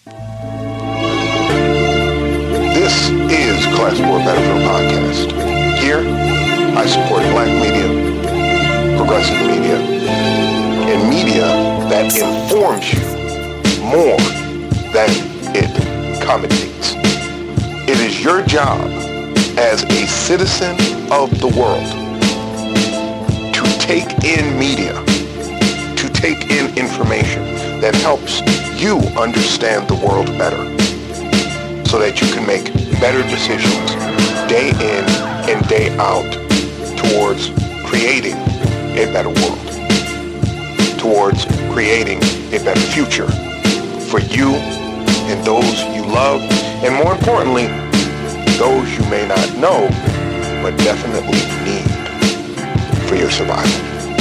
This is Class 4 Benefit Podcast. Here, I support black media, progressive media, and media that informs you more than it accommodates. It is your job as a citizen of the world to take in media, to take in information that helps you understand the world better so that you can make better decisions day in and day out towards creating a better world, towards creating a better future for you and those you love, and more importantly, those you may not know, but definitely need for your survival.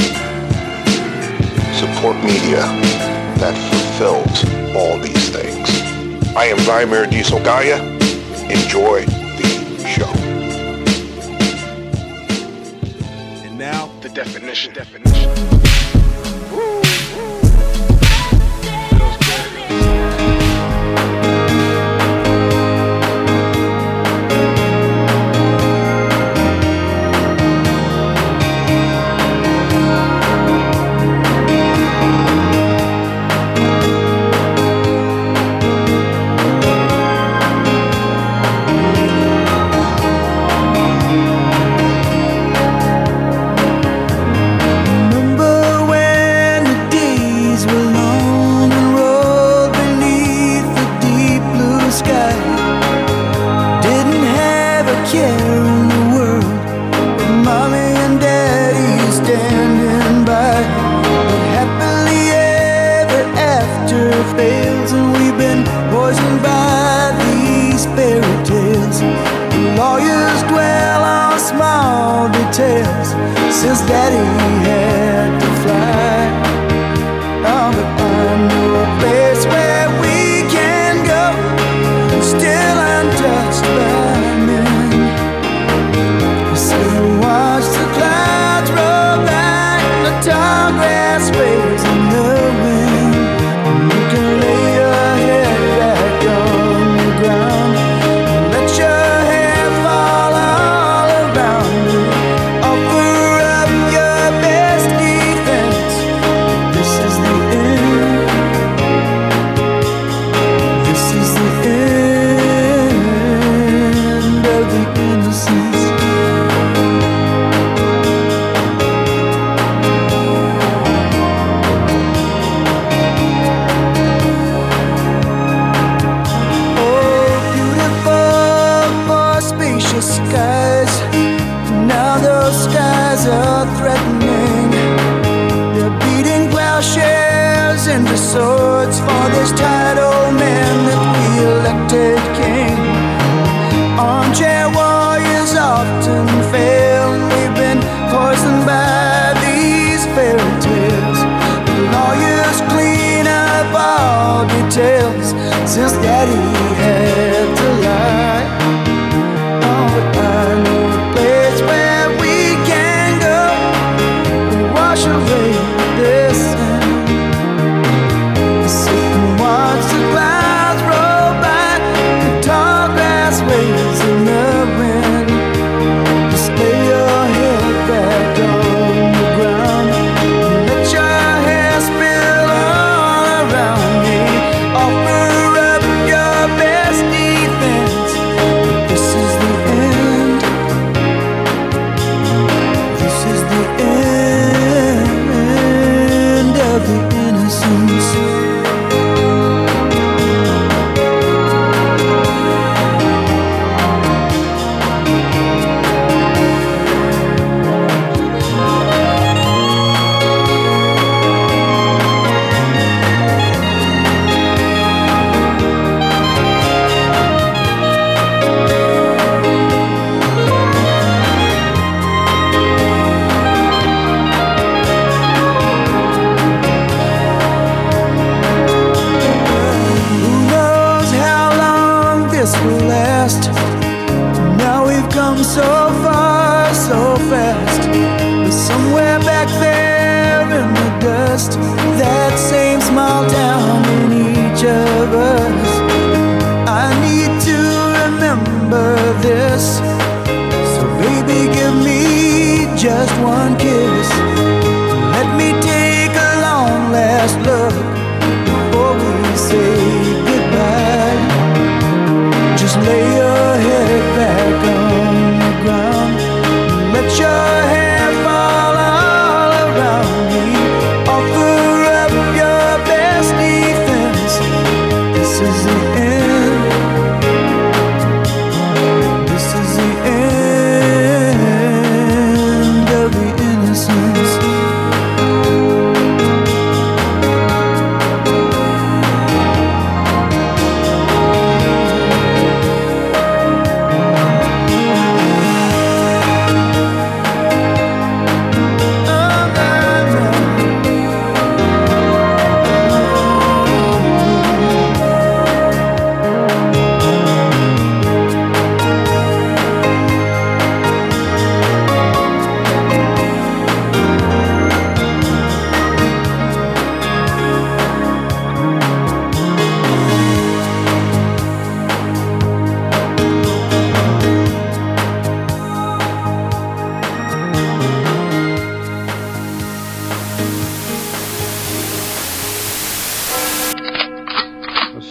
Support media that fulfills all these things. I am Vladimir D. Sogaya. Enjoy the show. And now, the definition. Since Daddy had to fly, oh, but I know a place where we can go, still untouched by men. So watch the clouds roll back, the tall grass waves in the wind, and you can lay your head back on the ground, and let your hair fall all around you. Into swords for this tired old man that we elected king. Armchair warriors often fail, and we've been poisoned by these fairy tales. The lawyers clean up all details since Daddy had to lie. Oh, but I know a place where we can go and wash away this sin. Watch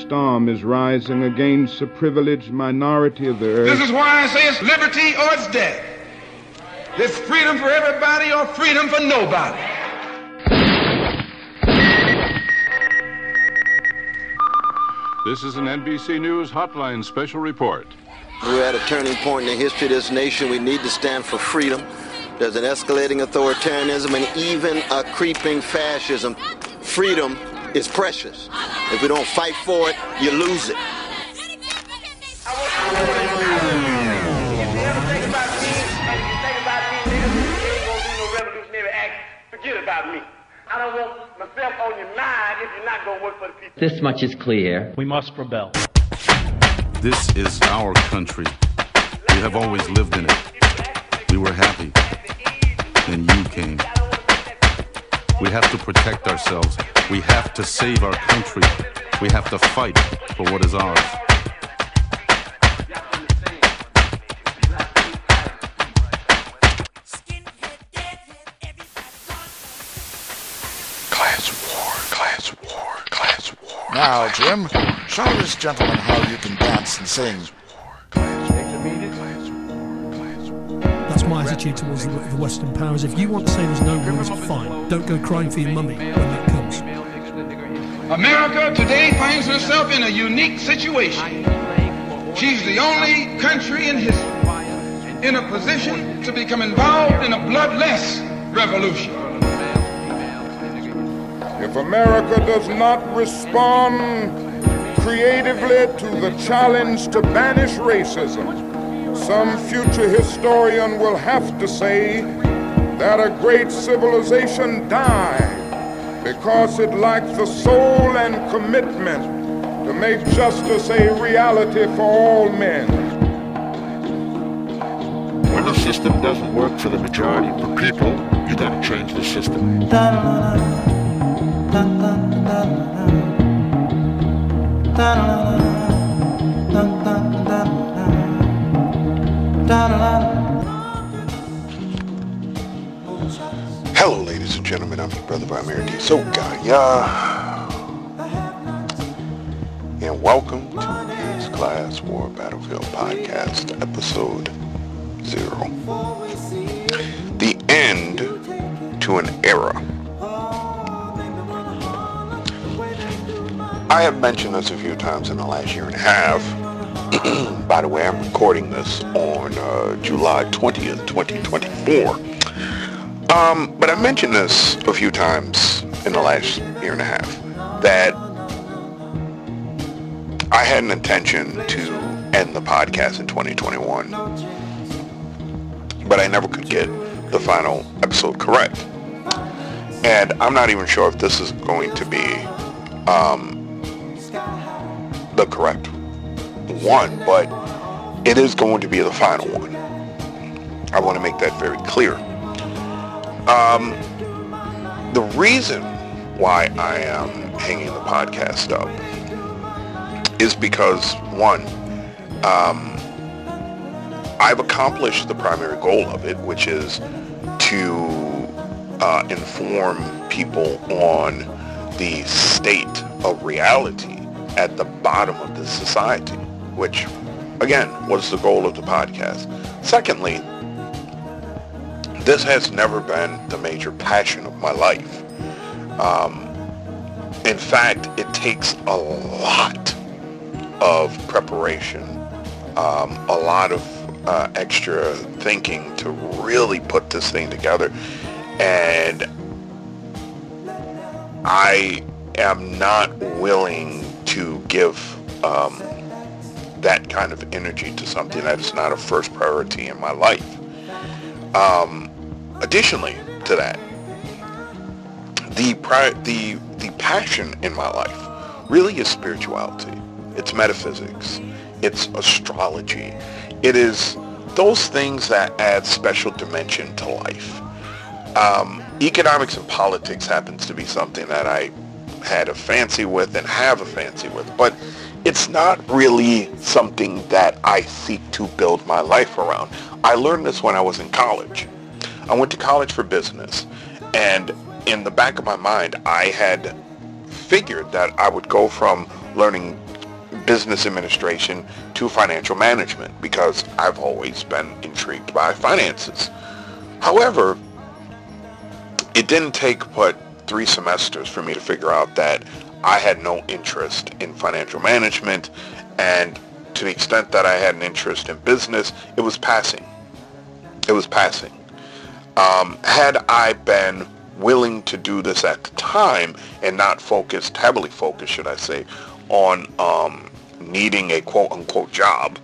storm is rising against a privileged minority of the earth. This is why I say it's liberty or it's death. It's freedom for everybody or freedom for nobody. This is an NBC News Hotline special report. We're at a turning point in the history of this nation. We need to stand for freedom. There's an escalating authoritarianism and even a creeping fascism. Freedom is precious. If we don't fight for it, you lose it. Forget about me. I don't want myself on your mind if you're not going to work for the people. This much is clear. We must rebel. This is our country. We have always lived in it. We were happy. Then you came. We have to protect ourselves. We have to save our country. We have to fight for what is ours. Now, Jim, show this gentleman how you can dance and sing. That's my attitude towards the Western powers. If you want to say there's no rules, fine. Don't go crying for your mummy when that comes. America today finds herself in a unique situation. She's the only country in history in a position to become involved in a bloodless revolution. If America does not respond creatively to the challenge to banish racism, some future historian will have to say that a great civilization died because it lacked the soul and commitment to make justice a reality for all men. When the system doesn't work for the majority of the people, you gotta change the system. Hello, ladies and gentlemen. I'm your brother by American Sogaya. And welcome to this Class War Battlefield Podcast, Episode 0. The end to an era. I have mentioned this a few times in the last year and a half. By the way, I'm recording this on July 20th, 2024. But I mentioned this a few times in the last year and a half, that I had an intention to end the podcast in 2021, but I never could get the final episode correct. And I'm not even sure if this is going to be the correct one, but it is going to be the final one. I want to make that very clear. The reason why I am hanging the podcast up is because, one, I've accomplished the primary goal of it, which is to inform people on the state of reality at the bottom of this society, which, again, was the goal of the podcast. Secondly, this has never been the major passion of my life. In fact, it takes a lot of preparation, a lot of extra thinking to really put this thing together. And I am not willing to give that kind of energy to something that is not a first priority in my life. Additionally to that, the passion in my life really is spirituality. It's metaphysics. It's astrology. It is those things that add special dimension to life. Economics and politics happens to be something that I had a fancy with and have a fancy with, but it's not really something that I seek to build my life around. I learned this when I was in college. I went to college for business, and in the back of my mind, I had figured that I would go from learning business administration to financial management because I've always been intrigued by finances. However, it didn't take but 3 semesters for me to figure out that I had no interest in financial management, and to the extent that I had an interest in business, it was passing. It was passing. Had I been willing to do this at the time and not heavily focused, should I say, on needing a quote-unquote job,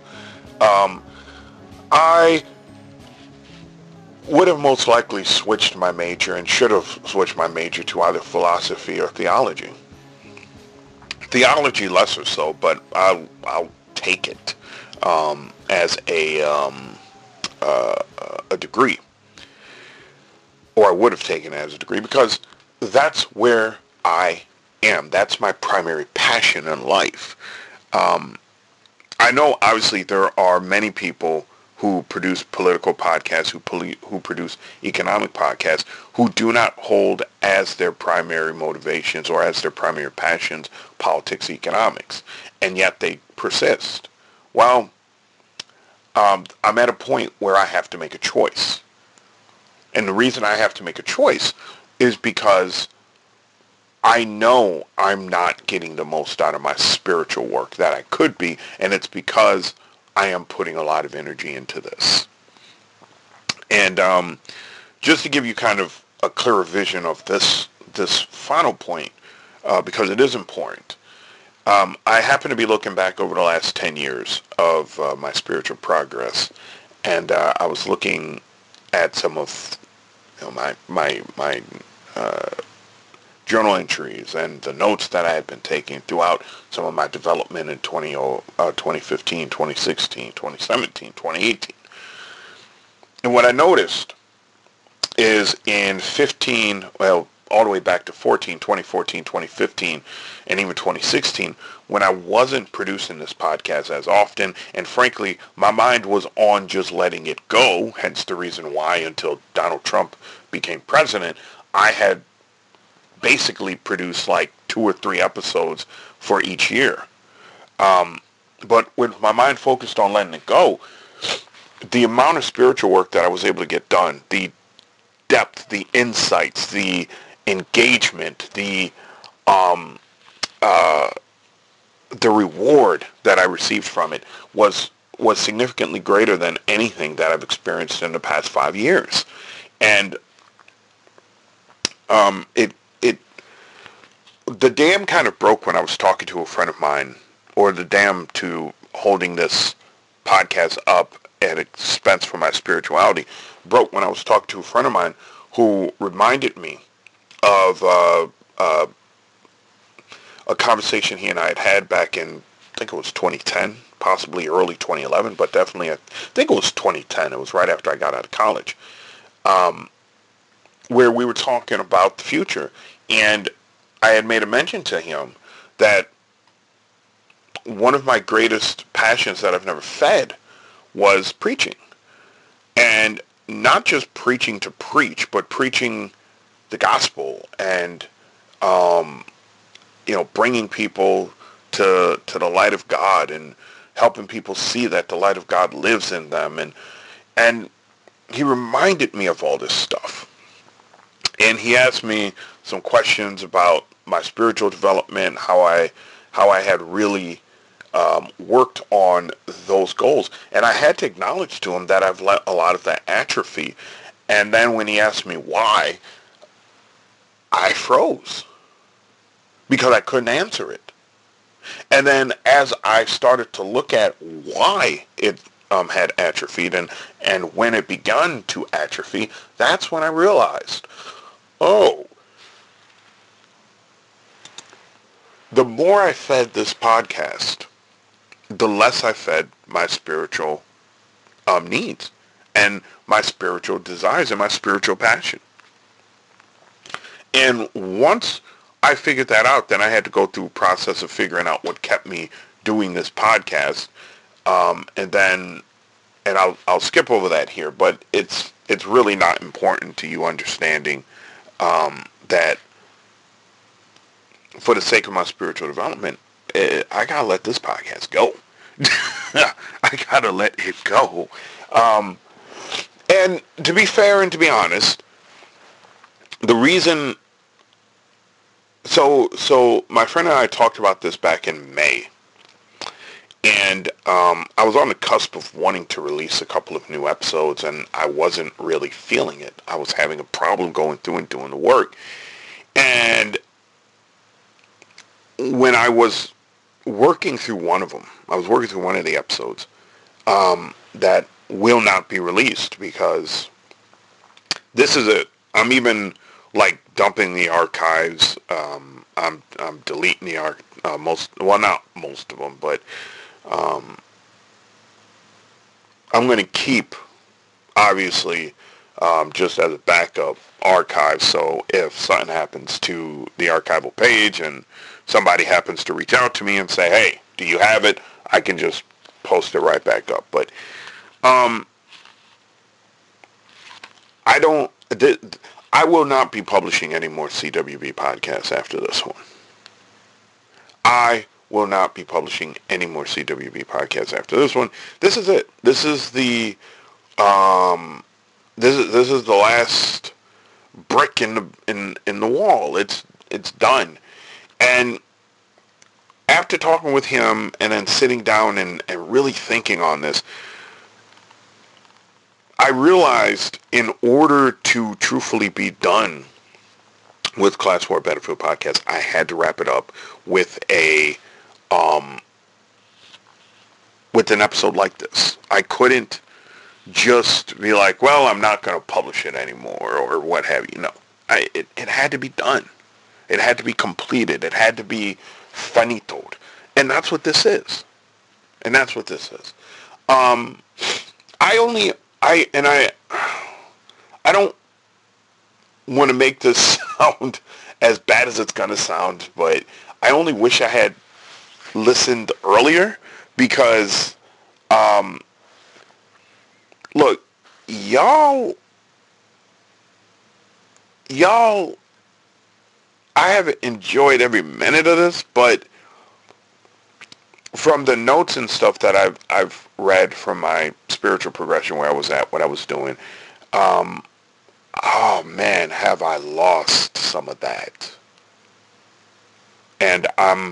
I would have most likely switched my major and should have switched my major to either philosophy or theology. Theology lesser so, but I'll take it as a degree, or I would have taken it as a degree, because that's where I am. That's my primary passion in life. I know obviously there are many people who produce political podcasts, who produce economic podcasts, who do not hold as their primary motivations or as their primary passions politics, economics, and yet they persist. Well, I'm at a point where I have to make a choice. And the reason I have to make a choice is because I know I'm not getting the most out of my spiritual work that I could be, and it's because I am putting a lot of energy into this. And just to give you kind of a clearer vision of this final point, because it is important, I happen to be looking back over the last 10 years of my spiritual progress, and I was looking at some of my journal entries and the notes that I had been taking throughout some of my development in 2015, 2016, 2017, 2018. And what I noticed is in 15, well, all the way back to 2014, 2015, and even 2016, when I wasn't producing this podcast as often, and frankly, my mind was on just letting it go, hence the reason why until Donald Trump became president, I had basically produced like 2 or 3 episodes for each year. But with my mind focused on letting it go, the amount of spiritual work that I was able to get done, the depth, the insights, the engagement, the reward that I received from it was significantly greater than anything that I've experienced in the past 5 years. And the dam kind of broke when I was talking to a friend of mine, or the dam to holding this podcast up at expense for my spirituality broke when I was talking to a friend of mine who reminded me of a conversation he and I had back in, I think it was 2010, possibly early 2011, but definitely I think it was 2010. It was right after I got out of college, where we were talking about the future, and I had made a mention to him that one of my greatest passions that I've never fed was preaching. And not just preaching to preach, but preaching the gospel and, bringing people to the light of God and helping people see that the light of God lives in them. And he reminded me of all this stuff. And he asked me some questions about my spiritual development, how I had really worked on those goals. And I had to acknowledge to him that I've let a lot of that atrophy. And then when he asked me why, I froze because I couldn't answer it. And then as I started to look at why it had atrophied and when it began to atrophy, that's when I realized, the more I fed this podcast, the less I fed my spiritual needs and my spiritual desires and my spiritual passion. And once I figured that out, then I had to go through a process of figuring out what kept me doing this podcast. And I'll skip over that here, but it's really not important to you understanding that for the sake of my spiritual development, I gotta let this podcast go. I gotta let it go. And to be fair and to be honest, the reason, so my friend and I talked about this back in May, and I was on the cusp of wanting to release a couple of new episodes, and I wasn't really feeling it. I was having a problem going through and doing the work. And when I was working through one of them, I was working through one of the episodes that will not be released because this is it. I'm even like dumping the archives. I'm deleting the not most of them, but I'm going to keep, obviously, just as a backup archive. So if something happens to the archival page and somebody happens to reach out to me and say, hey, do you have it? I can just post it right back up. But I will not be publishing any more CWB podcasts after this one. I will not be publishing any more CWB podcasts after this one. This is it. This is the this is the last brick in the wall. It's done. And after talking with him and then sitting down and really thinking on this, I realized in order to truthfully be done with Class War Battlefield Podcast, I had to wrap it up with with an episode like this. I couldn't just be like, well, I'm not going to publish it anymore or what have you. No, it had to be done. It had to be completed. It had to be finitoed. And that's what this is. I don't want to make this sound as bad as it's going to sound, but I only wish I had listened earlier because, look, y'all, I have enjoyed every minute of this, but from the notes and stuff that I've read from my spiritual progression, where I was at, what I was doing, oh man, have I lost some of that. And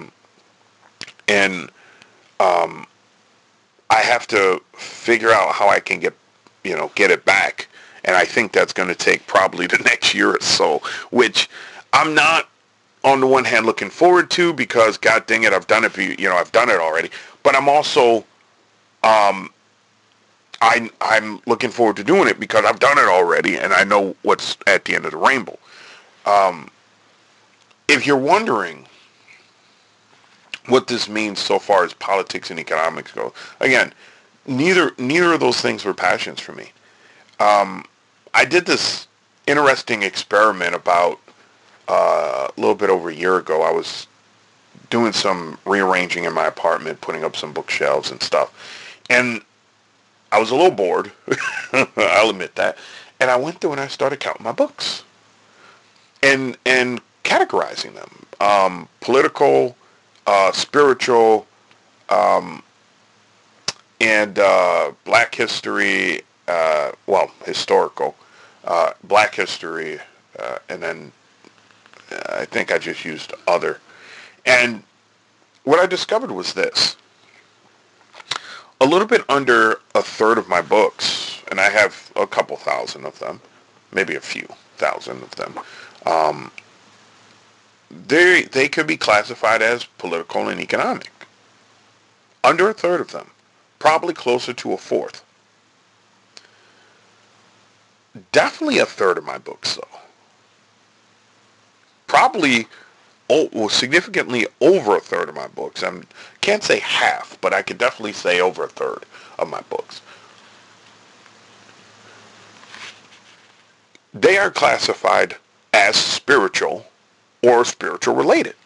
I have to figure out how I can get it back. And I think that's going to take probably the next year or so, which I'm not on the one hand looking forward to because God dang it, I've done it already. But I'm also, I'm looking forward to doing it because I've done it already and I know what's at the end of the rainbow. If you're wondering what this means so far as politics and economics go, again, neither of those things were passions for me. I did this interesting experiment about a little bit over a year ago. I was doing some rearranging in my apartment, putting up some bookshelves and stuff. And I was a little bored. I'll admit that. And I went through and I started counting my books and categorizing them. Political, spiritual, and black history, historical, black history, and then I think I just used other. And what I discovered was this. A little bit under a third of my books, and I have a couple thousand of them, maybe a few thousand of them, they could be classified as political and economic. Under a third of them. Probably closer to a fourth. Definitely a third of my books, though. Probably significantly over a third of my books. I can't say half, but I could definitely say over a third of my books. They are classified as spiritual or spiritual related,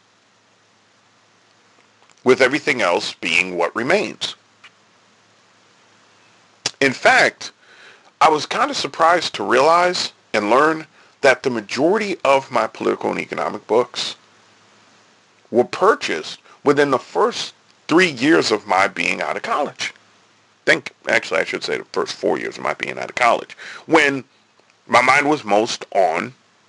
with everything else being what remains. In fact, I was kind of surprised to realize and learn that the majority of my political and economic books were purchased within the first 3 years of my being out of college. Actually, I should say the first 4 years of my being out of college, when my mind was most on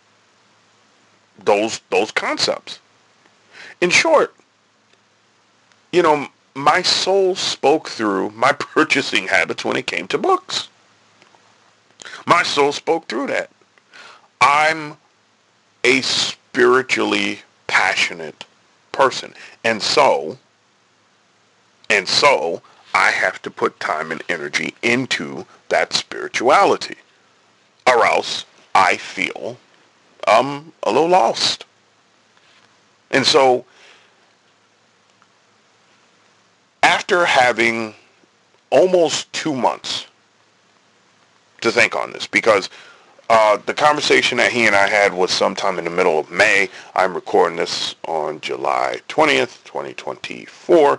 those concepts. In short, you know, my soul spoke through my purchasing habits when it came to books. My soul spoke through that. I'm a spiritually passionate person. And so I have to put time and energy into that spirituality, or else I feel a little lost. And so after having almost 2 months to think on this, because the conversation that he and I had was sometime in the middle of May. I'm recording this on July 20th, 2024.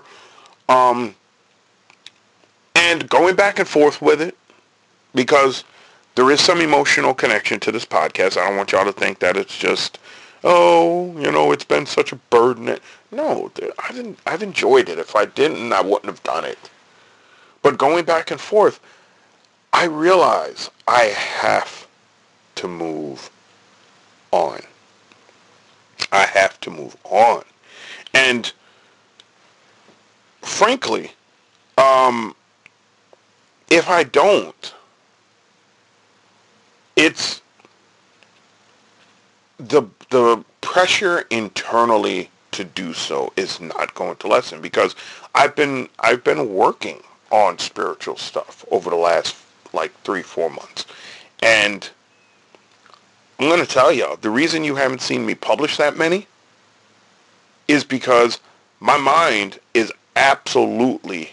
And going back and forth with it, because there is some emotional connection to this podcast. I don't want y'all to think that it's just, it's been such a burden. No, I've enjoyed it. If I didn't, I wouldn't have done it. But going back and forth, I realize I have to move on. I have to move on. And frankly, if I don't, it's the pressure internally to do so is not going to lessen, because I've been working on spiritual stuff over the last 3-4 months. And I'm going to tell y'all, the reason you haven't seen me publish that many is because my mind is absolutely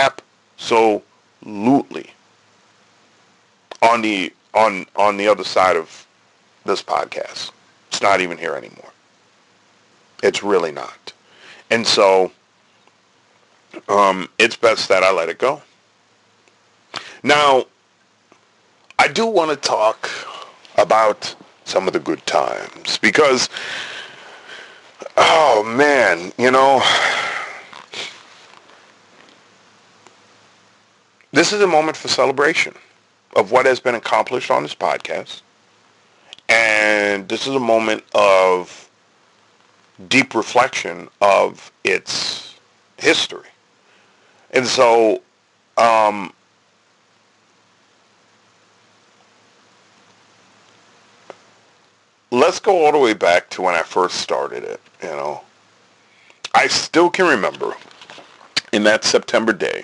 on the other side of this podcast. It's not even here anymore. It's really not. And so it's best that I let it go. Now, I do want to talk about some of the good times, because, oh man, this is a moment for celebration of what has been accomplished on this podcast. And this is a moment of deep reflection of its history. And so, let's go all the way back to when I first started it, I still can remember in that September day,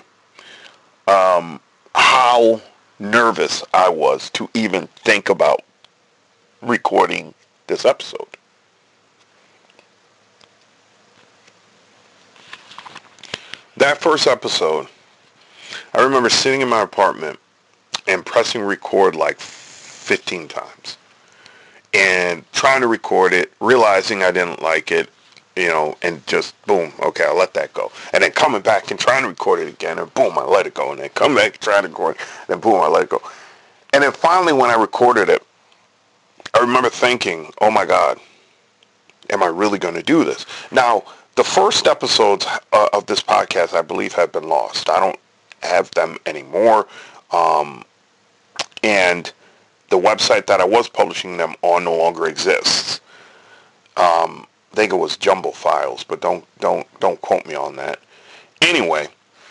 how nervous I was to even think about recording this episode. That first episode, I remember sitting in my apartment and pressing record 15 times and trying to record it, realizing I didn't like it, and just boom, okay, I'll let that go. And then coming back and trying to record it again, and boom, I let it go. And then come back and try to record it, and then boom, I let it go. And then finally, when I recorded it, I remember thinking, oh my God, am I really going to do this? Now, the first episodes of this podcast, I believe, have been lost. I don't have them anymore. And the website that I was publishing them on no longer exists. I think it was Jumbo Files, but don't quote me on that. Anyway,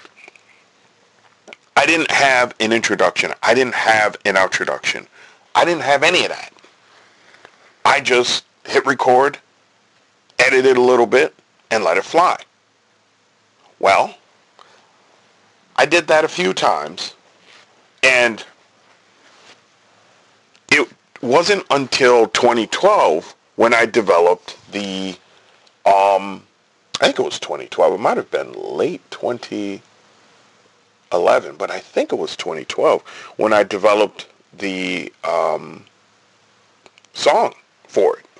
I didn't have an introduction. I didn't have an outroduction. I didn't have any of that. I just hit record, edited a little bit, and let it fly. Well, I did that a few times, and it wasn't until 2012 when I developed the, I think it was 2012. It might have been late 2011, but I think it was 2012 when I developed the song for it,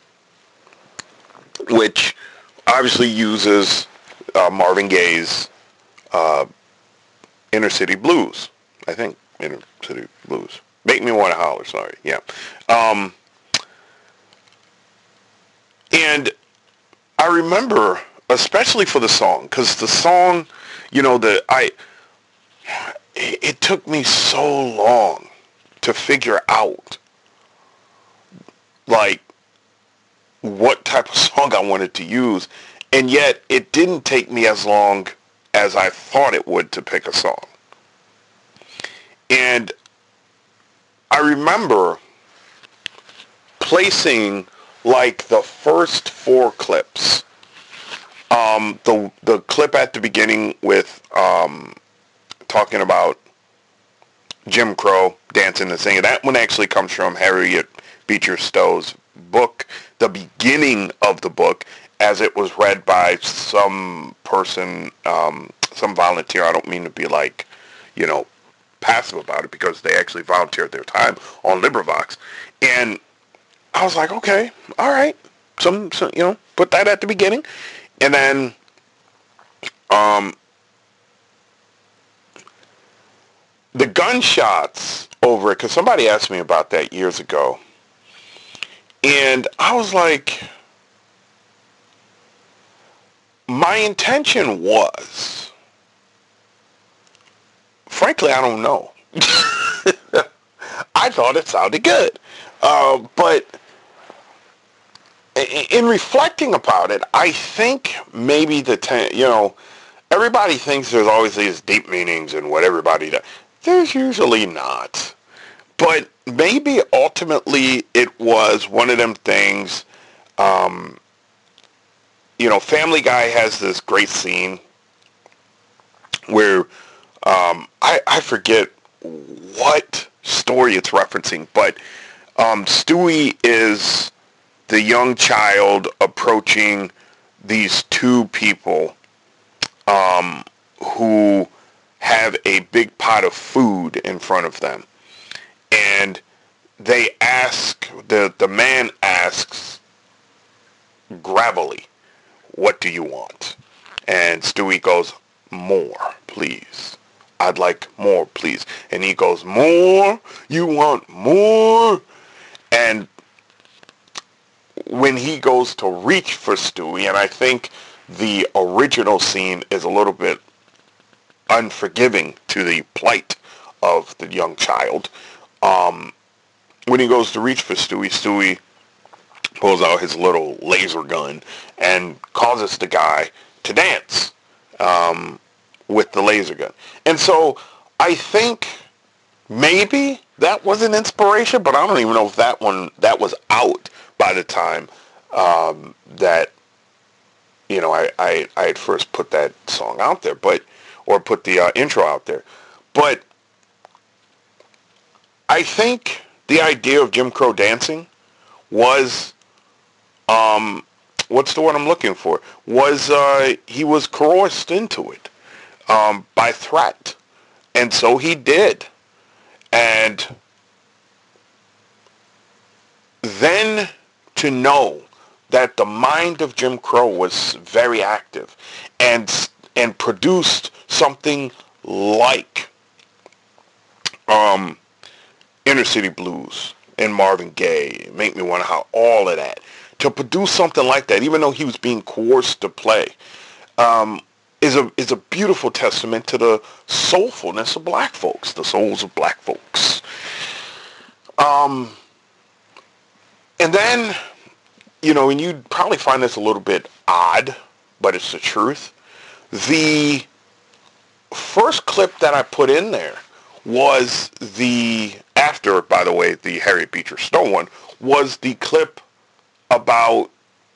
which obviously uses Marvin Gaye's Inner City Blues. I think Inner City Blues. Make Me Want to Holler, sorry. Yeah. And I remember especially for the song, because the song, you know, it took me so long to figure out, like, what type of song I wanted to use, and yet it didn't take me as long as I thought it would to pick a song. And I remember placing, like, the first 4 clips. The clip at the beginning with talking about Jim Crow dancing and singing, that one actually comes from Harriet Beecher Stowe's book, the beginning of the book, as it was read by some person, some volunteer. I don't mean to be like, you know, passive about it, because they actually volunteered their time on LibriVox. And I was like, okay, all right, some you know, put that at the beginning. And then the gunshots over it, because somebody asked me about that years ago, and I was like, my intention was, frankly, I don't know. I thought it sounded good. But in reflecting about it, I think maybe you know, everybody thinks there's always these deep meanings in what everybody does. There's usually not. But maybe ultimately it was one of them things. You know, Family Guy has this great scene where I forget what story it's referencing, but Stewie is the young child approaching these 2 people who have a big pot of food in front of them. And they ask, the man asks gravelly, "What do you want?" And Stewie goes, "More, please. I'd like more, please." And he goes, "More? You want more?" And when he goes to reach for Stewie, and I think the original scene is a little bit unforgiving to the plight of the young child, when he goes to reach for Stewie, Stewie pulls out his little laser gun and causes the guy to dance with the laser gun. And so I think maybe that was an inspiration, but I don't even know if that was out by the time that, you know, I had first put that song out there, or put the intro out there. But I think the idea of Jim Crow dancing was, what's the word I'm looking for? Was he was coerced into it by threat, and so he did. And then to know that the mind of Jim Crow was very active and produced something like Inner City Blues and Marvin Gaye, Make Me Wanna Holler, all of that. To produce something like that, even though he was being coerced to play, is a beautiful testament to the soulfulness of black folks, the souls of black folks. And then, you know, and you'd probably find this a little bit odd, but it's the truth. The first clip that I put in there was after, by the way, the Harriet Beecher Stowe one, was the clip about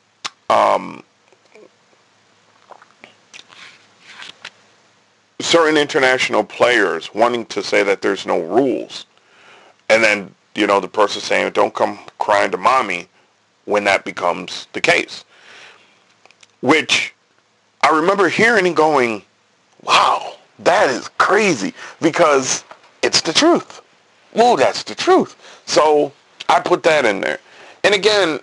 certain international players wanting to say that there's no rules. And then, you know, the person saying, "Don't come crying to mommy," when that becomes the case. Which I remember hearing and going, wow, that is crazy, because it's the truth. Whoa, that's the truth. So I put that in there. And again,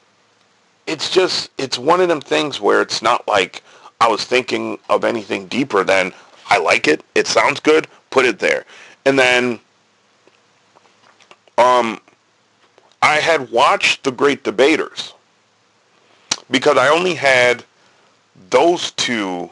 it's one of them things where it's not like I was thinking of anything deeper than, I like it, it sounds good, put it there. And then I had watched The Great Debaters, because I only had those two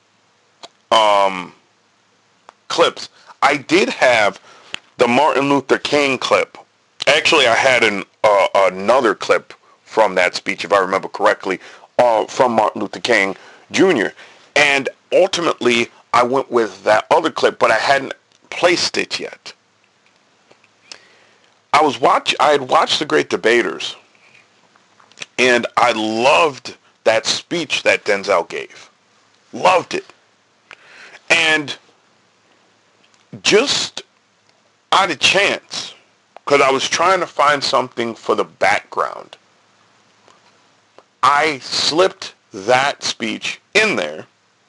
clips. I did have the Martin Luther King clip. Actually, I had another clip from that speech, if I remember correctly, from Martin Luther King Jr. And ultimately, I went with that other clip, but I hadn't placed it yet. I had watched The Great Debaters, and I loved that speech that Denzel gave. Loved it. And just out of chance, because I was trying to find something for the background, I slipped that speech in there,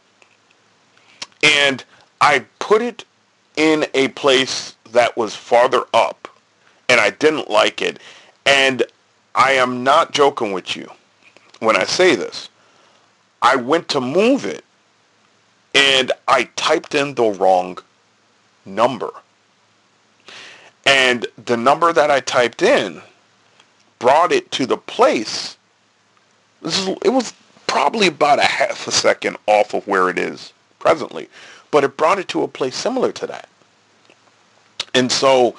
and I put it in a place that was farther up, and I didn't like it. And I am not joking with you when I say this. I went to move it, and I typed in the wrong number. And the number that I typed in brought it to the place. It was probably about a half a second off of where it is presently, but it brought it to a place similar to that. And so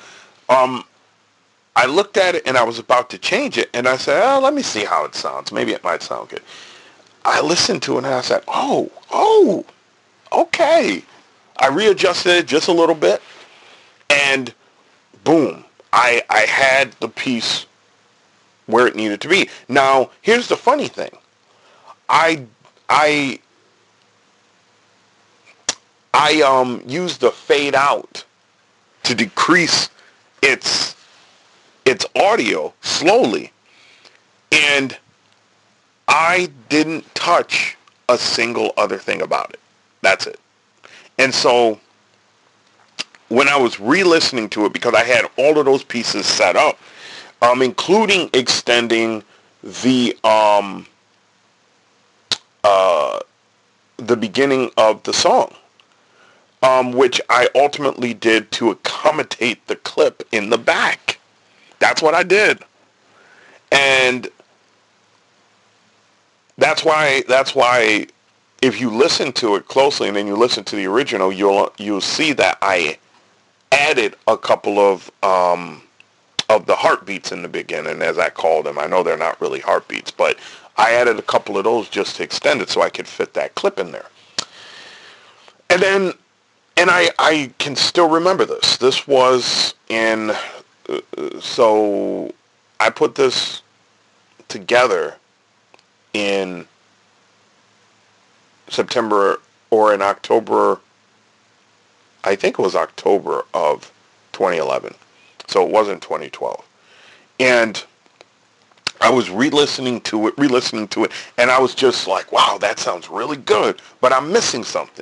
I looked at it, and I was about to change it, and I said, oh, let me see how it sounds. Maybe it might sound good. I listened to it, and I said, oh, okay. I readjusted it just a little bit, and boom, I had the piece where it needed to be. Now, here's the funny thing. I used the fade out to decrease its audio slowly, and I didn't touch a single other thing about it. That's it. And so when I was re-listening to it, because I had all of those pieces set up, including extending the beginning of the song, which I ultimately did to accommodate the clip in the back. That's what I did. And that's why if you listen to it closely and then you listen to the original, you'll see that I added a couple of the heartbeats in the beginning, as I call them. I know they're not really heartbeats, but I added a couple of those just to extend it so I could fit that clip in there. And then, and I can still remember this. This was in, so I put this together in September or in October, I think it was October of 2011. So it wasn't 2012. And I was re-listening to it, and I was just like, wow, that sounds really good, but I'm missing something.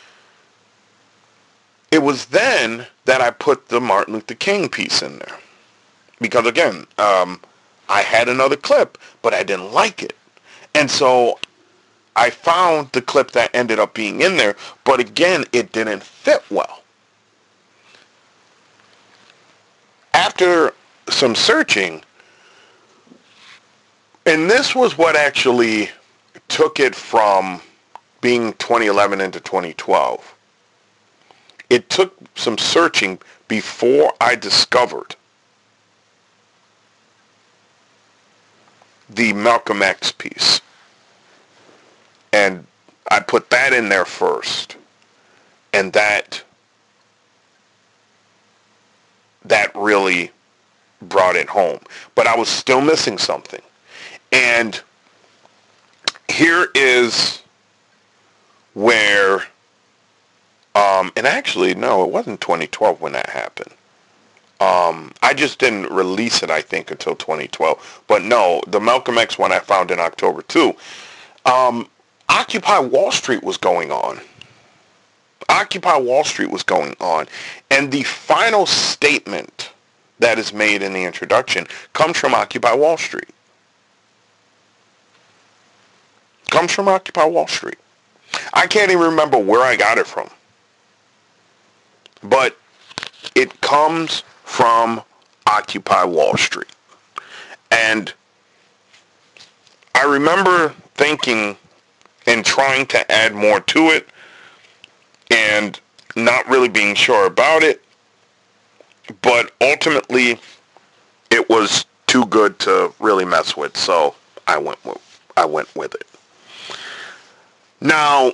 It was then that I put the Martin Luther King piece in there. Because again, I had another clip, but I didn't like it. And so I found the clip that ended up being in there, but again, it didn't fit well. After some searching, and this was what actually took it from being 2011 into 2012. It took some searching before I discovered the Malcolm X piece. And I put that in there first. And that really brought it home. But I was still missing something. And here is where, and actually, no, it wasn't 2012 when that happened. I just didn't release it, I think, until 2012. But no, the Malcolm X one I found in October too. Occupy Wall Street was going on. Occupy Wall Street was going on. And the final statement that is made in the introduction comes from Occupy Wall Street. Comes from Occupy Wall Street. I can't even remember where I got it from. But it comes from Occupy Wall Street. And I remember thinking and trying to add more to it and not really being sure about it. But ultimately, it was too good to really mess with, so I went with it. Now,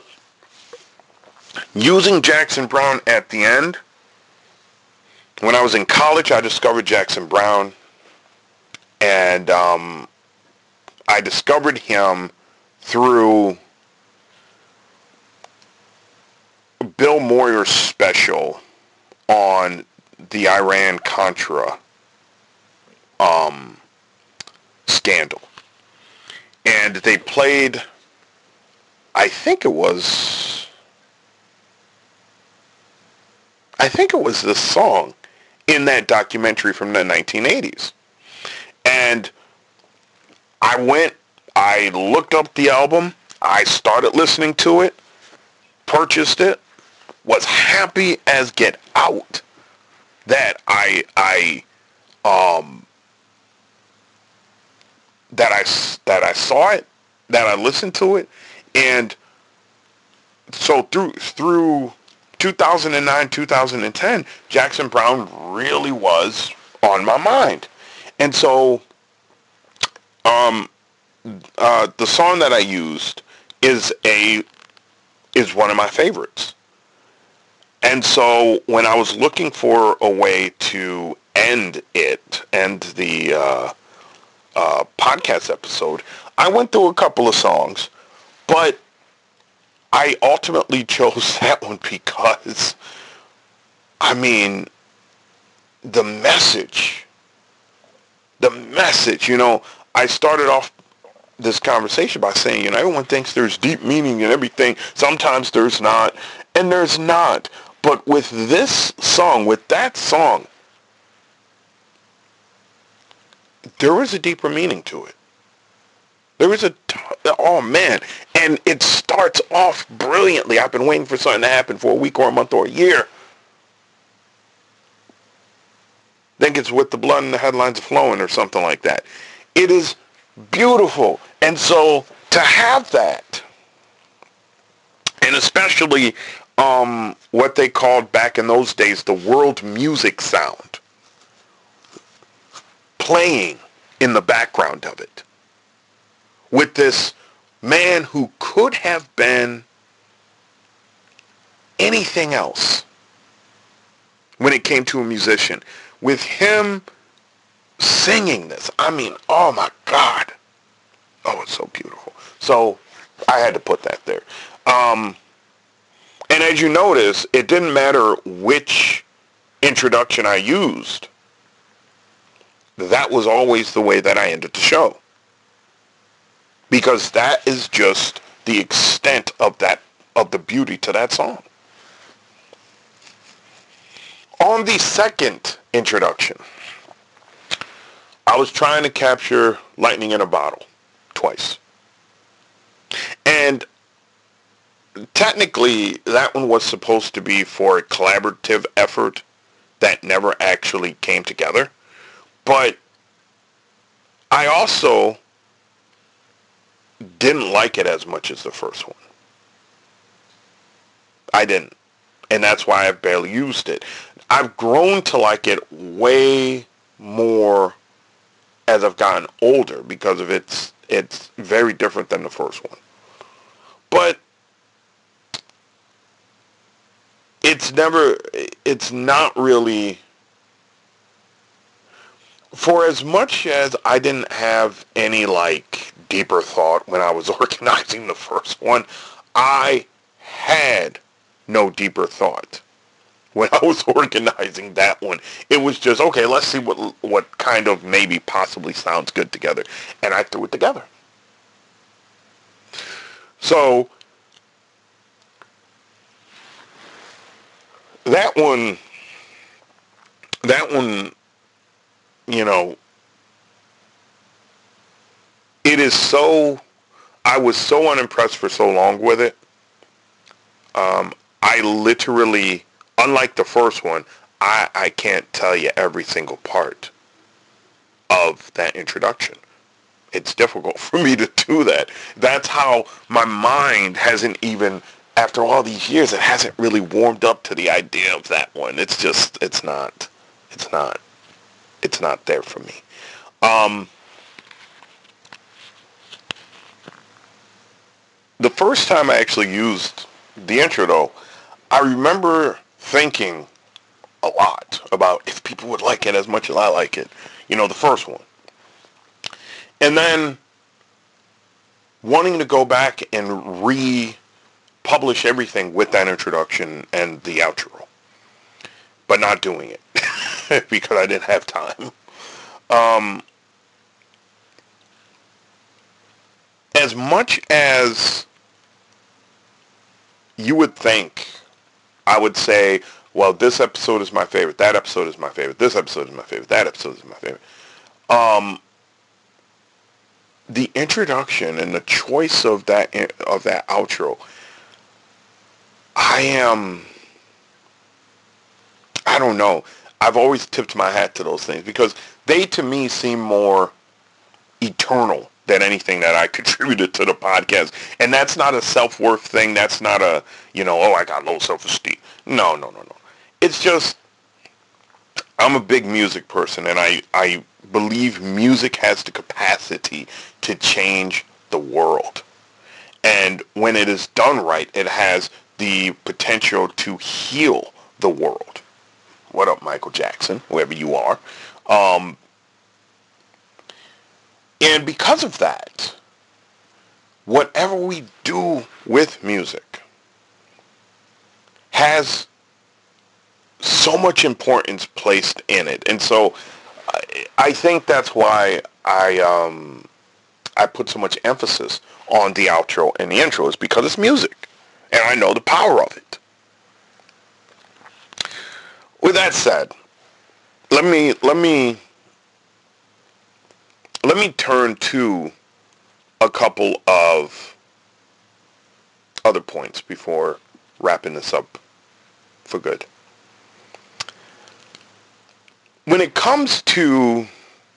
using Jackson Browne at the end, when I was in college, I discovered Jackson Browne, and I discovered him through Bill Moyer's special on the Iran-Contra scandal. And they played, I think it was this song in that documentary from the 1980s. And I looked up the album, I started listening to it, purchased it, was happy as get out that I saw it, that I listened to it, and so through 2009, 2010, Jackson Browne really was on my mind. And so the song that I used is one of my favorites. And so when I was looking for a way to end the podcast episode, I went through a couple of songs, but I ultimately chose that one because, I mean, the message, I started off this conversation by saying, everyone thinks there's deep meaning in everything. Sometimes there's not, and there's not. But with this song, with that song, there was a deeper meaning to it. There was oh man, and it starts off brilliantly. I've been waiting for something to happen for a week or a month or a year. Then gets With the Blood and the Headlines Flowing or something like that. It is beautiful. And so to have that, and especially what they called back in those days the world music sound, playing in the background of it, with this man who could have been anything else when it came to a musician, with him singing this. I mean, oh my God. Oh, it's so beautiful. So I had to put that there. And as you notice, it didn't matter which introduction I used. That was always the way that I ended the show. Because that is just the extent of the beauty to that song. On the second introduction, I was trying to capture lightning in a bottle twice. And technically, that one was supposed to be for a collaborative effort that never actually came together. But I also didn't like it as much as the first one. I didn't. And that's why I've barely used it. I've grown to like it way more as I've gotten older because of it's very different than the first one. But it's not really, for as much as I didn't have any like deeper thought when I was organizing the first one, I had no deeper thought when I was organizing that one. It was just, okay, let's see what kind of maybe possibly sounds good together. And I threw it together. So that one, it is so, I was so unimpressed for so long with it. I literally, unlike the first one, I can't tell you every single part of that introduction. it's difficult for me to do that. That's how my mind hasn't even, after all these years, it hasn't really warmed up to the idea of that one. It's just, it's not there for me. The first time I actually used the intro, though, I remember thinking a lot about if people would like it as much as I like it. You know, the first one. And then wanting to go back and republish everything with that introduction and the outro. But not doing it because I didn't have time. As much as you would think, I would say, well, this episode is my favorite, that episode is my favorite, this episode is my favorite, that episode is my favorite. The introduction and the choice of that outro, I don't know. I've always tipped my hat to those things because they, to me, seem more eternal than anything that I contributed to the podcast. And that's not a self-worth thing. That's not a, I got low self-esteem. No. It's just, I'm a big music person, and I believe music has the capacity to change the world. And when it is done right, it has the potential to heal the world. What up, Michael Jackson, whoever you are. And because of that, whatever we do with music has so much importance placed in it. And so I think that's why I put so much emphasis on the outro and the intro, is because it's music. And I know the power of it. With that said, let me turn to a couple of other points before wrapping this up for good. When it comes to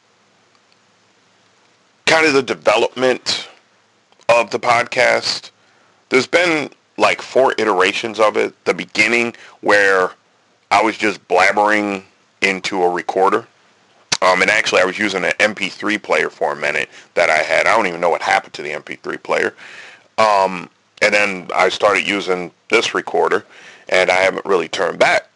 kind of the development of the podcast, there's been like 4 iterations of it. The beginning, where I was just blabbering into a recorder. And actually, I was using an MP3 player for a minute that I had. I don't even know what happened to the MP3 player. And then I started using this recorder, and I haven't really turned back.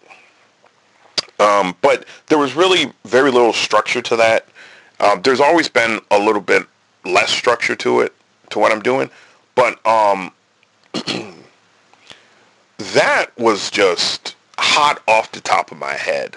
But there was really very little structure to that. There's always been a little bit less structure to it, to what I'm doing. But that was just hot off the top of my head,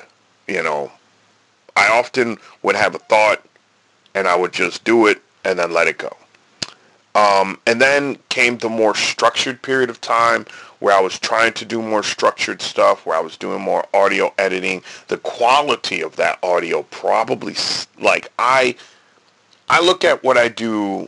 I often would have a thought, and I would just do it and then let it go. And then came the more structured period of time where I was trying to do more structured stuff, where I was doing more audio editing. The quality of that audio probably, like, I look at what I do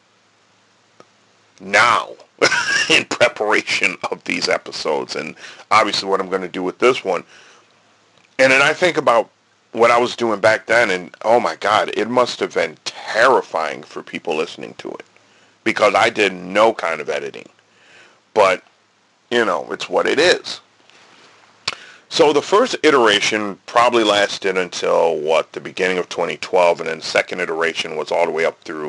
now in preparation of these episodes, and obviously what I'm going to do with this one. And then I think about what I was doing back then, and oh my God, it must have been terrifying for people listening to it, because I did no kind of editing. But, it's what it is. So the first iteration probably lasted until, the beginning of 2012, and then the second iteration was all the way up through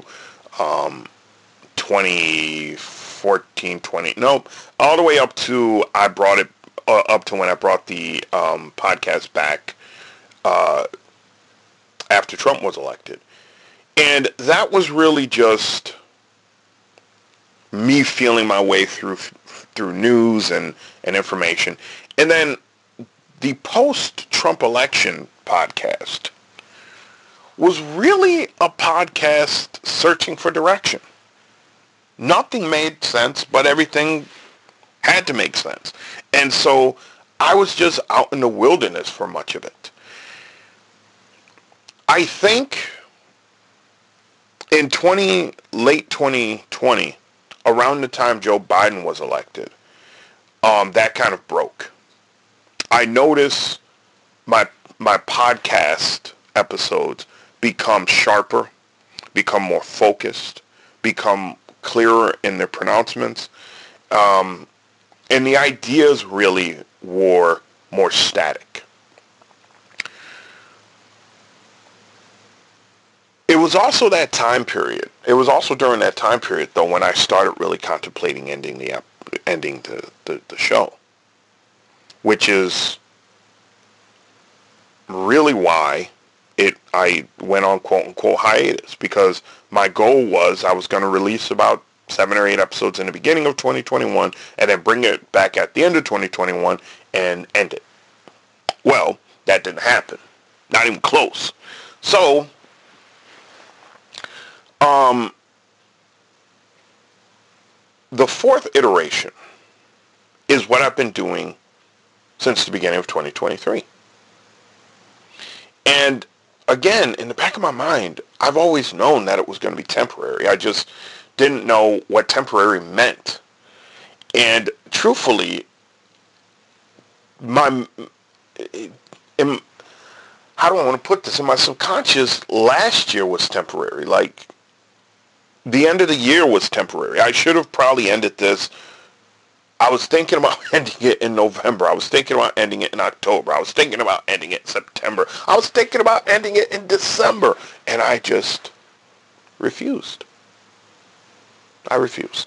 2014, all the way up to, I brought it up to when I brought the podcast back after Trump was elected. And that was really just me feeling my way through news and information. And then the post-Trump election podcast was really a podcast searching for direction. Nothing made sense, but everything had to make sense. And so I was just out in the wilderness for much of it. I think in late 2020, around the time Joe Biden was elected, that kind of broke. I noticed my podcast episodes become sharper, become more focused, become clearer in their pronouncements. And the ideas really were more static. It was also that time period. It was also during that time period, though, when I started really contemplating ending the show, which is really why I went on quote-unquote hiatus, because my goal was I was going to release about 7 or 8 episodes in the beginning of 2021 and then bring it back at the end of 2021 and end it. Well, that didn't happen. Not even close. So, the 4th iteration is what I've been doing since the beginning of 2023. And again, in the back of my mind, I've always known that it was going to be temporary. I just didn't know what temporary meant. And truthfully, how do I want to put this? In my subconscious, last year was temporary. Like, the end of the year was temporary. I should have probably ended this. I was thinking about ending it in November. I was thinking about ending it in October. I was thinking about ending it in September. I was thinking about ending it in December. And I just refused. I refused.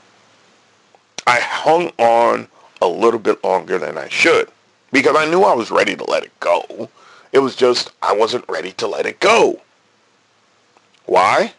I hung on a little bit longer than I should because I knew I was ready to let it go. It was just I wasn't ready to let it go. Why?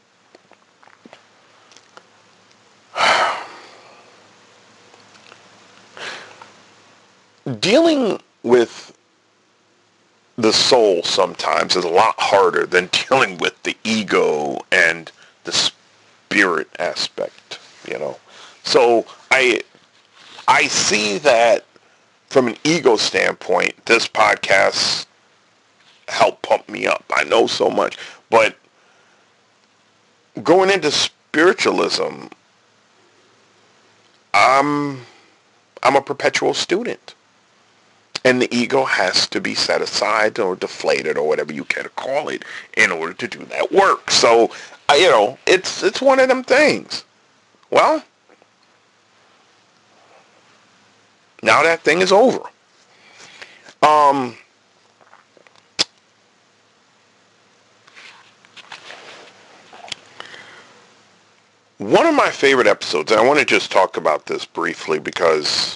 Dealing with the soul sometimes is a lot harder than dealing with the ego and the spirit aspect, you know. So I see that from an ego standpoint, this podcast helped pump me up. I know so much. But going into spiritualism, I'm a perpetual student. And the ego has to be set aside or deflated or whatever you care to call it in order to do that work. So, it's one of them things. Well, now that thing is over. One of my favorite episodes, and I want to just talk about this briefly because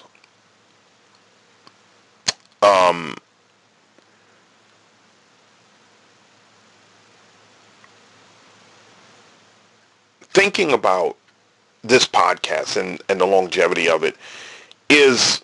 thinking about this podcast and the longevity of it is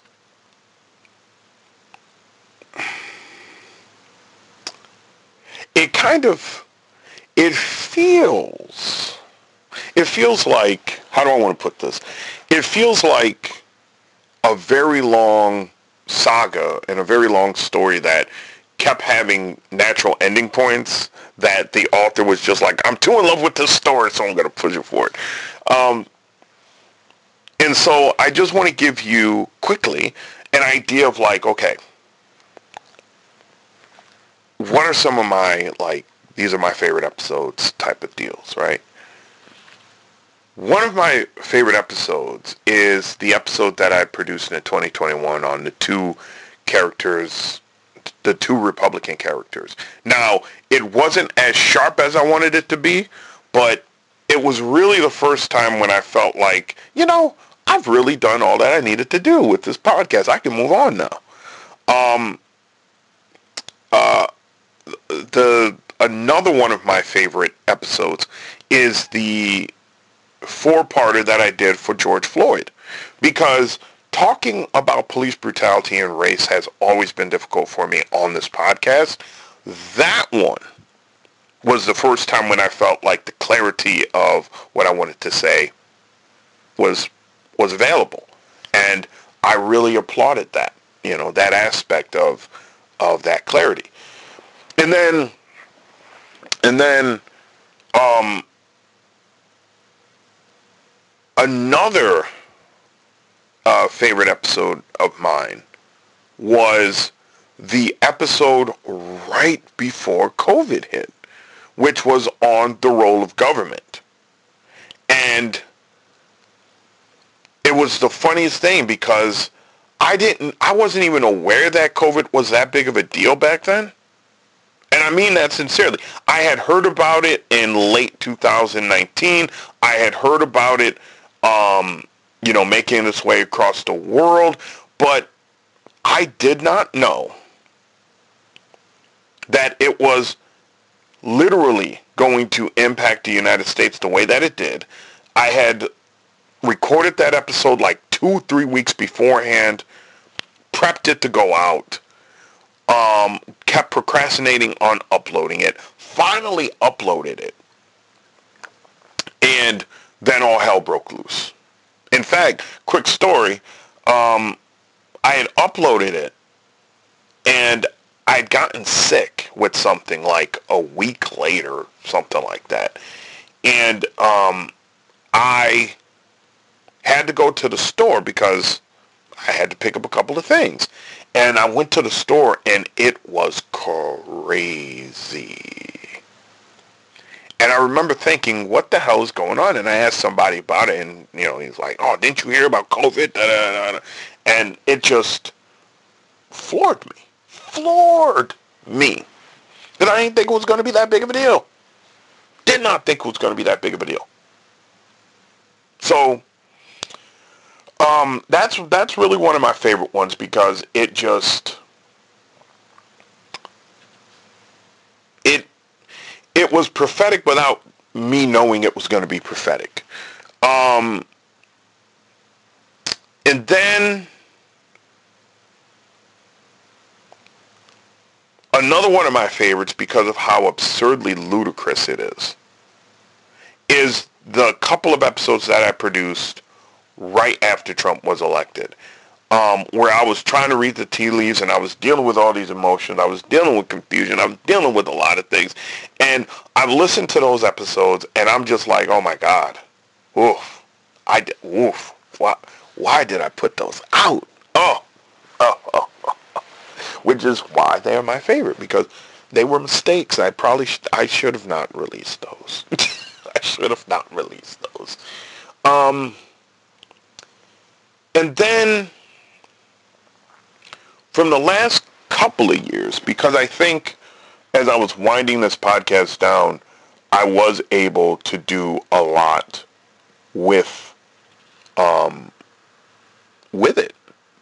it feels like, how do I want to put this? It feels like a very long saga and a very long story that kept having natural ending points that the author was just like, I'm too in love with this story, so I'm going to push it forward. And so I just want to give you quickly an idea of like, okay, what are some of my, these are my favorite episodes type of deals, right? One of my favorite episodes is the episode that I produced in 2021 on the two Republican characters. Now, it wasn't as sharp as I wanted it to be, but it was really the first time when I felt like, I've really done all that I needed to do with this podcast. I can move on now. Another one of my favorite episodes is the 4-parter that I did for George Floyd, because talking about police brutality and race has always been difficult for me on this podcast. That one was the first time when I felt like the clarity of what I wanted to say was available, and I really applauded that, that aspect of that clarity. And then another favorite episode of mine was the episode right before COVID hit, which was on the role of government. And it was the funniest thing because I wasn't even aware that COVID was that big of a deal back then. And I mean that sincerely. I had heard about it in late 2019. I had heard about it, making its way across the world. But I did not know that it was literally going to impact the United States the way that it did. I had recorded that episode like 2-3 weeks beforehand, prepped it to go out, kept procrastinating on uploading it, finally uploaded it, and then all hell broke loose. In fact, quick story, I had uploaded it, and I'd gotten sick with something like a week later, something like that. And I had to go to the store because I had to pick up a couple of things. And I went to the store, and it was crazy. And I remember thinking, what the hell is going on? And I asked somebody about it, and, he's like, oh, didn't you hear about COVID? Da, da, da, da. And it just floored me. That I didn't think it was going to be that big of a deal. Did not think it was going to be that big of a deal. So, that's really one of my favorite ones because it just, it was prophetic without me knowing it was going to be prophetic. And then another one of my favorites, because of how absurdly ludicrous it is the couple of episodes that I produced right after Trump was elected, where I was trying to read the tea leaves and I was dealing with all these emotions. I was dealing with confusion. I was dealing with a lot of things. And I've listened to those episodes and I'm just like, oh my God. Oof. Why did I put those out? Which is why they are my favorite, because they were mistakes. I should have not released those. I should have not released those. And then from the last couple of years, because I think as I was winding this podcast down, I was able to do a lot with it.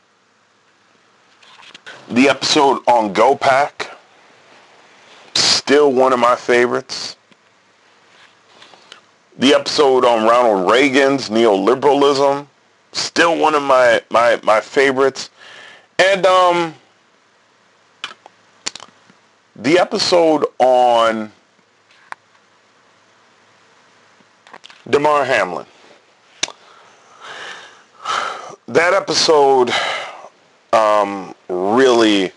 The episode on GOPAC, still one of my favorites. The episode on Ronald Reagan's neoliberalism, still one of my favorites. And the episode on Damar Hamlin. That episode really,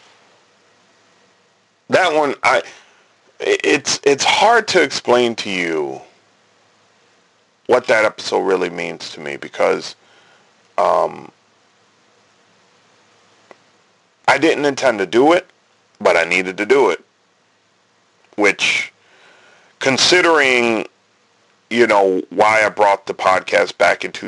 that one, it's hard to explain to you what that episode really means to me, because I didn't intend to do it, but I needed to do it. Which, considering, why I brought the podcast back in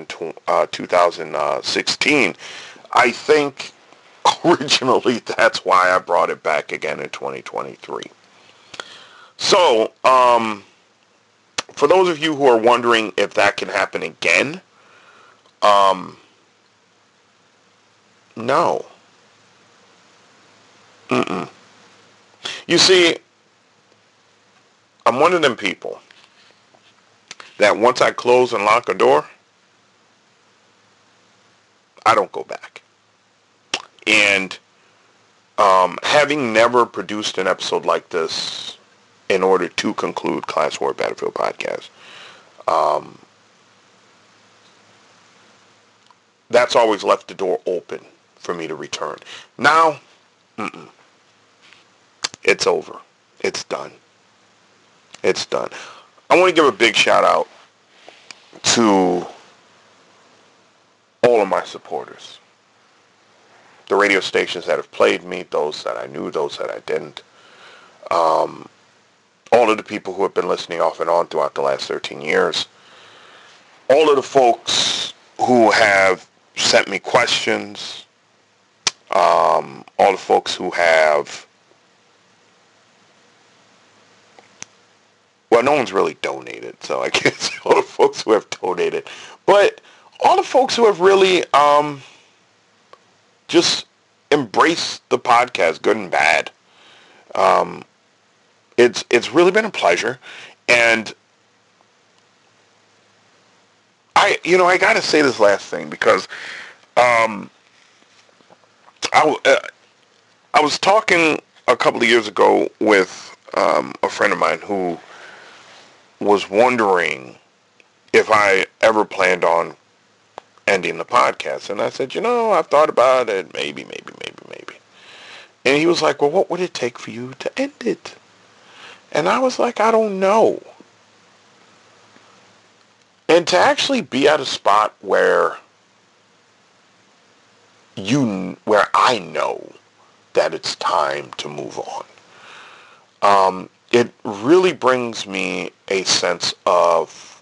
2016, I think originally that's why I brought it back again in 2023. So, for those of you who are wondering if that can happen again, no. You see, I'm one of them people that once I close and lock a door, I don't go back. And having never produced an episode like this in order to conclude Class War Battlefield Podcast, that's always left the door open for me to return. Now, it's over. It's done. It's done. I want to give a big shout out to all of my supporters. The radio stations that have played me, those that I knew, those that I didn't. all of the people who have been listening off and on throughout the last 13 years, all of the folks who have sent me questions, all the folks who have, well, no one's really donated, so I can't say all the folks who have donated, but all the folks who have really just embraced the podcast, good and bad. It's really been a pleasure, and I gotta say this last thing because I was talking a couple of years ago with a friend of mine who was wondering if I ever planned on ending the podcast, and I said, I've thought about it, maybe. And he was like, well, what would it take for you to end it? And I was like, I don't know. And to actually be at a spot where I know that it's time to move on, it really brings me a sense of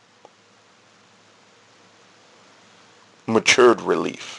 matured relief.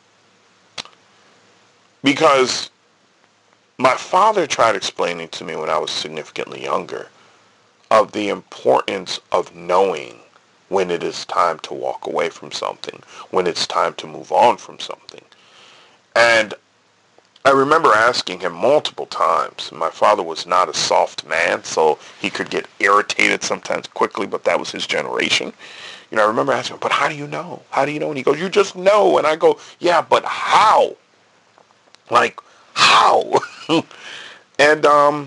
Because my father tried explaining to me when I was significantly younger of the importance of knowing when it is time to walk away from something, when it's time to move on from something. And I remember asking him multiple times. My father was not a soft man, so he could get irritated sometimes quickly, but that was his generation. I remember asking him, but how do you know? How do you know? And he goes, you just know. And I go, yeah, but how? Like, how? And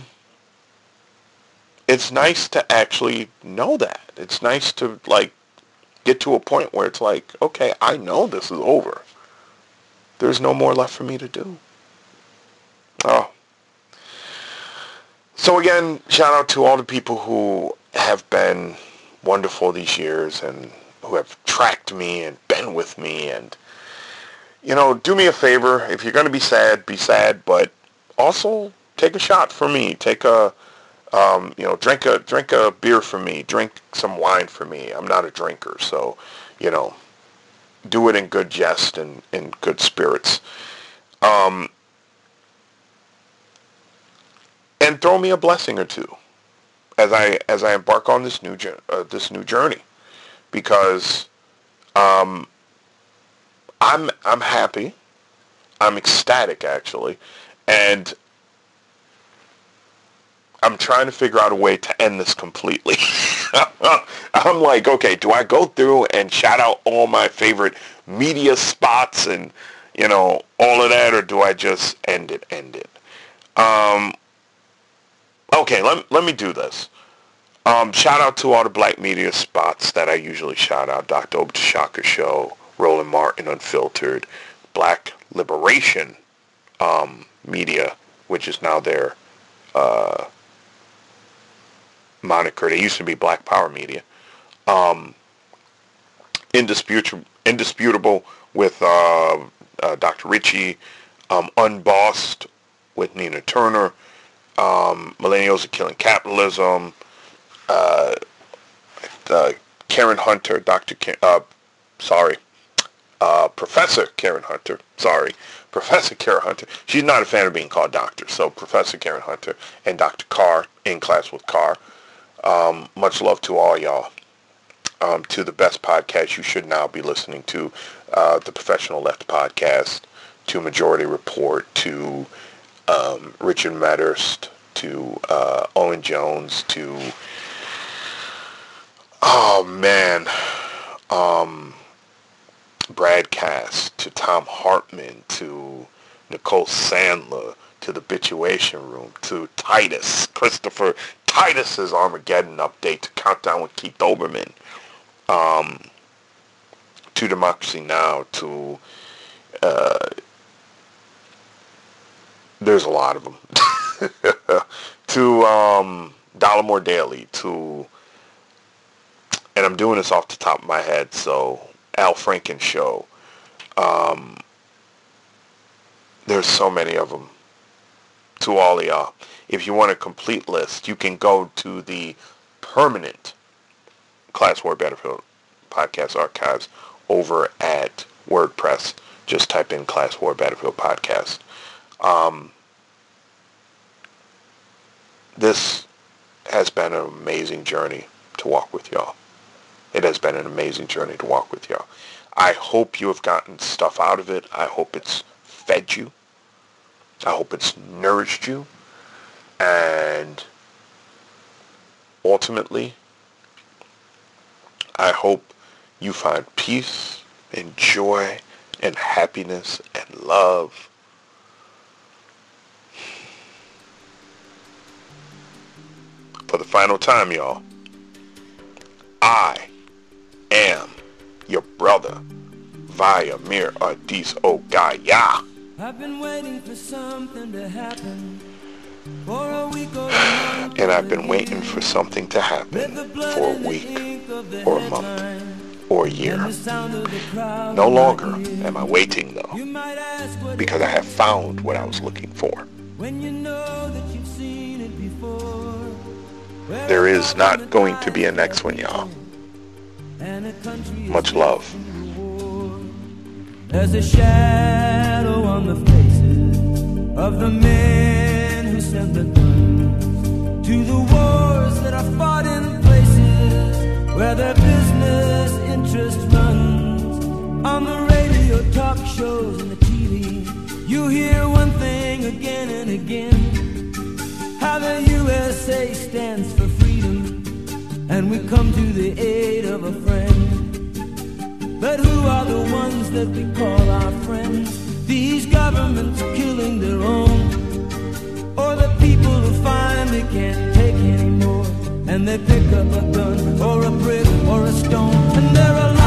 it's nice to actually know that. It's nice to, get to a point where it's like, okay, I know this is over. There's no more left for me to do. Oh. So again, shout out to all the people who have been wonderful these years and who have tracked me and been with me. And, do me a favor. If you're going to be sad, but also take a shot for me. Take a, drink a beer for me. Drink some wine for me. I'm not a drinker, so, do it in good jest and in good spirits. And throw me a blessing or two as I embark on this new journey, because I'm happy, I'm ecstatic actually, and I'm trying to figure out a way to end this completely. I'm like, okay, do I go through and shout out all my favorite media spots and all of that, or do I just end it? Okay, let me do this. Shout out to all the black media spots that I usually shout out. Dr. Obitashaka Show, Roland Martin Unfiltered, Black Liberation Media, which is now their moniker. They used to be Black Power Media. Indisputable with Dr. Ritchie, Unbossed with Nina Turner, Millennials Are Killing Capitalism, Karen Hunter, Professor Karen Hunter, Professor Karen Hunter. She's not a fan of being called doctor, so Professor Karen Hunter and Dr. Carr, In Class with Carr. Much love to all y'all. To the best podcast you should now be listening to, the Professional Left Podcast, to Majority Report, to Richard Medhurst, to Owen Jones, to Bradcast, to Tom Hartman, to Nicole Sandler, to the Bituation Room, to Christopher Titus's Armageddon Update, to Countdown with Keith Olbermann, to Democracy Now!, to there's a lot of them, to Dollamore Daily, to, and I'm doing this off the top of my head, so Al Franken Show. There's so many of them. to all of y'all. If you want a complete list, you can go to the permanent Class War Battlefield Podcast archives over at WordPress. Just type in Class War Battlefield Podcast. This has been an amazing journey to walk with y'all. It has been an amazing journey to walk with y'all. I hope you have gotten stuff out of it. I hope it's fed you. I hope it's nourished you. And ultimately, I hope you find peace and joy and happiness and love. For the final time, y'all, I am your brother, Vladimir Ortiz Ogaya. I've been waiting for something to happen. And I've been waiting for something to happen for a week or a month or a year. No longer am I waiting, though, because I have found what I was looking for. There is not going to be a next one, y'all. Much love. There's a shadow on the faces of the men who sent the guns to the wars that are fought in places where their business interest runs. On the radio, talk shows, and the TV, you hear one thing again and again, how the USA stands for freedom, and we come to the aid of a friend. But who are the ones that we call our friends? These governments killing their own, or the people who finally can't take anymore, and they pick up a gun or a brick or a stone, and they're alive.